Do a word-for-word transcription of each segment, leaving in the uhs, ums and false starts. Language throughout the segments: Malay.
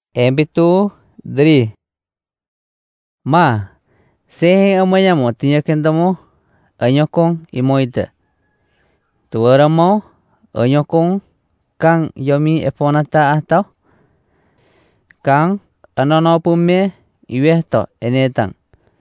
Embitu dri. Ma, sehe amayamo tinya kentamo anyokong imoite. Tuaramo anyokong kang yomi eponata atau kang anono pume iwehto enetang.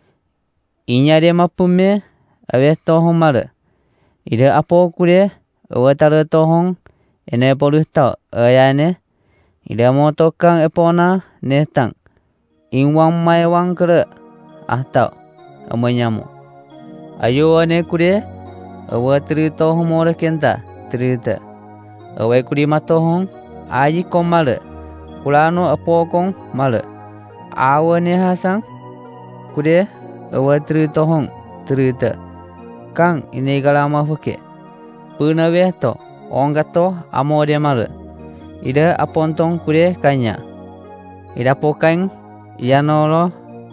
Inyade mapume awehto homare. Ide apo kure awatare tohong ene poluhto ayane. Ida moto kang epona netang. Inwang mai wang kere atau amanyamu. Ayo ane kure awa trito homore kenta trita. Awai kuri matohong aji kong male. Kulano apo kong male. Awa ne hasang kure awa trito hong trita. Kang ini galama fuke. Puna wehto ongato amode male. Ida apontong kure kanya. Ida pokang ianolo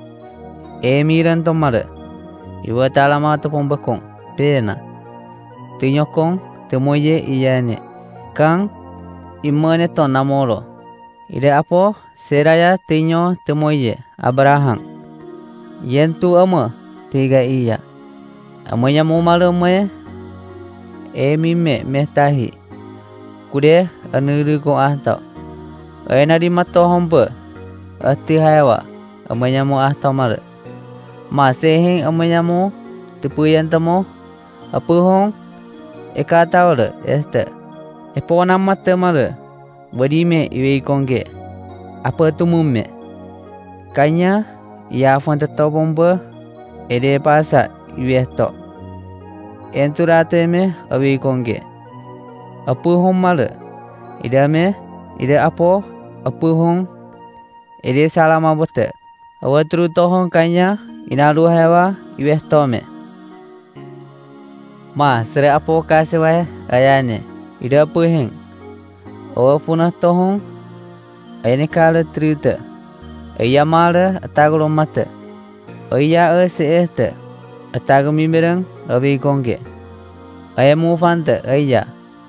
emiran tomare. Iwa talama to pombakong pena. Tinyokong temoye iyane. Kang imane to namoro. Ida apo seraya tinyo temoye Abraham. Yentu ama tiga iya. Amanya mumalo me emi me metahi. Kude anuru ko ahto. Aina di mato hompe. Ati hayawa. Amanya mu ahto male. Masehing amanya mu tepuyan tamo. Apa hong eka tawle este. Epo nama te male. Badi me iwe kongge. Apa tu mume. Kanya ia fon teto bombe. Ede pasa iwe to. Enturate me awe kongge. Apa hong male. Ida me, ida apo, apa hong. Ida salama bote. Awa tru tohong kanya, inalu hewa, iweh tome. Ma, sere apo kasewai, ayane. Ida apa heng. Awa punah tohong, ayane kala trita. Aya male, atagulo mate. Aya ese este. Atagumi mireng, awi kongge. Aya mufante, aya.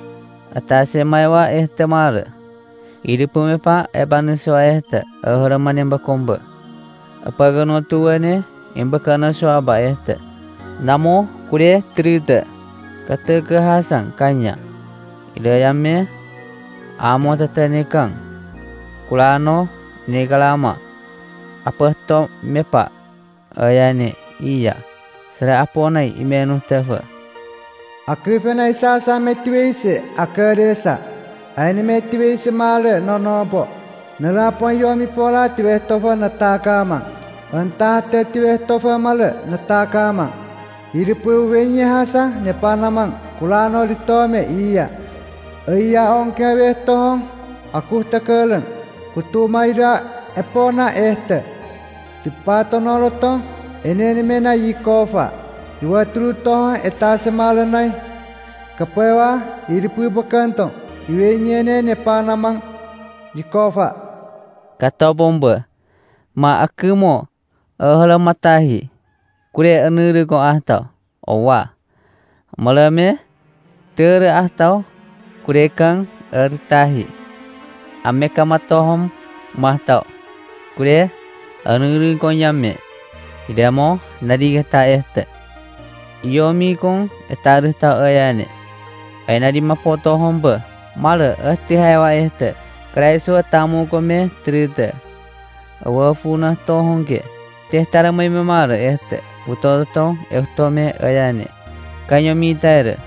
Atase maiwa este mare. Iri pumepa ebanuso este ahuraman emba komba. Apagano tuane emba kana soaba este. Namo kure trita. Kata kehasan kanya. Ida yame amo tatane kang. Kulano negalama. Apa to mepa ayane iya. Sera aponai imenu tefa. Akifena isa sa metiwese akaresa. Aini metiwese male nonobo. Nalapon yomi pola tiwe tofa natakama. Antah tiwe tofa male natakama. Iripu wenye hasa nepanamang. Kulano litome iya. Iya onke wehtohong. Aku tekelen. Kutumaira epona este. Tipato nolotong. Eneni mena yikofa. Iwa truto etase malanai. Kapewa iripu bekantong. Iwe nyene ne panamang jikofa. Kata bomba. Ma akumo. Ahala matahi. Kure anuru ko ahtau. Owa. Malame. Tere ahtau. Kure kang ertahi. Ameka matohom mahtau. Kure anuru ko nyame. Idamo nadi kata este. Yomi kong etaru ta ayane. Aina di mapoto hombe. Male esti hawa este. Kraiso tamu kome trite. Awa funa to honge. Tehtara mai memare este. Utoto eustome ayane. Kanyo mi taire.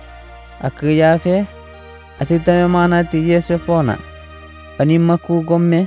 Aku yafe. Atita mana ti yesu pona. Animaku gomme.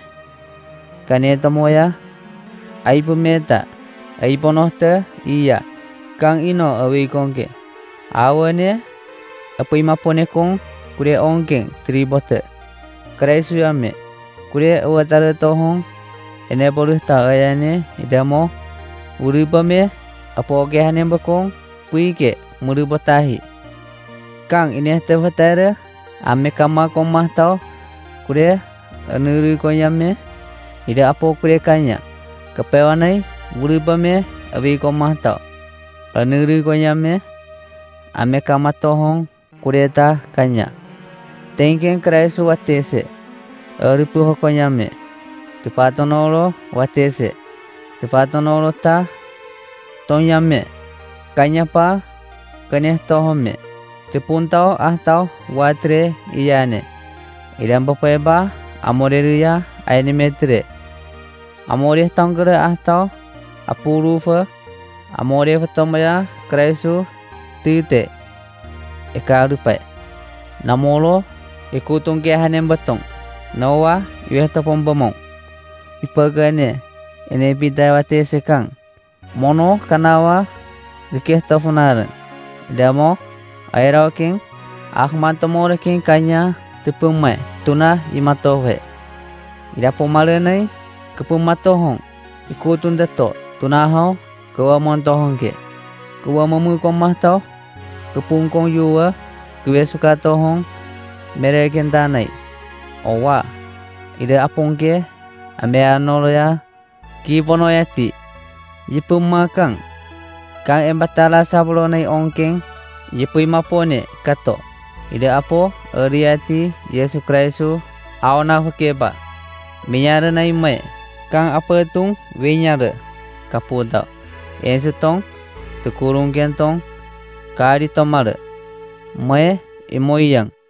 Kaneta moya. Aibu meta. Aibu nohte iya. Kang ino awi kongke. Awane apa imapone kong kure ongkeng tribote. Kraisu yame. Kure awatare tohong. Ene boluh ta ayane idamo. Uribame apa oge hanem bakong. Puike murubotahi. Kang ini tevatare. Ame kama kong mahtau. Kure anuru konyame. Ida apa kure kanya. Kepewanai uribame awi kong mahtau. Anuru konyame. Ame kama tohong kureta kanya. Tengken kraisu watese. Aripu hokonyame. tepatonolo watese, tepatonolo ta tonyame, kanyapa kanehtohome, tepuntao ahtao watre iyane, idan bapeba amoreria ainemetre, amore tangere ahtao apurufa, amore fatomaya kraisu tite, ekarupai, namolo ikutungke hanem batong, nawa yuhta pombamong, ipagane ene bidawate sekang, mono kanawa dikeh tafunaran, damo airau king ahman tomore king kanya tepumai tuna imatohe, ida pomalenai kepumatohong ikutun dato tunahau kawa montohongke, kawa mamu komah kepungkong yuwa kue suka tohong mereken tanai, owa ida apongke ambe anoloya kipono yati, yipumakang kang embatala sablonai ongkeng yipui mapone kato, ida apo ariati Yesu Kristu aona hukeba, minyara nai mai kang apetung winyara kapuda, Yesu tong tukurung gentong kari tomare, mai imoyang